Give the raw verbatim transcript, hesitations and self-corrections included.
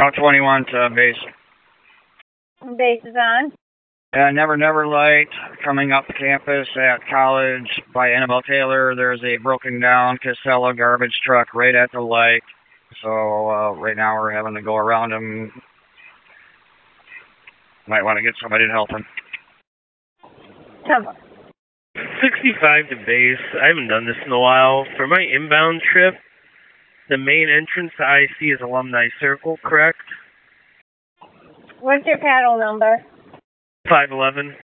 twenty-one to base. Base is on. Uh, Never Never Light coming up campus at College by Annabelle Taylor. There's a broken down Casella garbage truck right at the light. So uh, right now we're having to go around him. Might want to get somebody to help him. Come on. sixty-five to base. I haven't done this in a while. For my inbound trip, the main entrance to I C is Alumni Circle, correct? What's your paddle number? five eleven.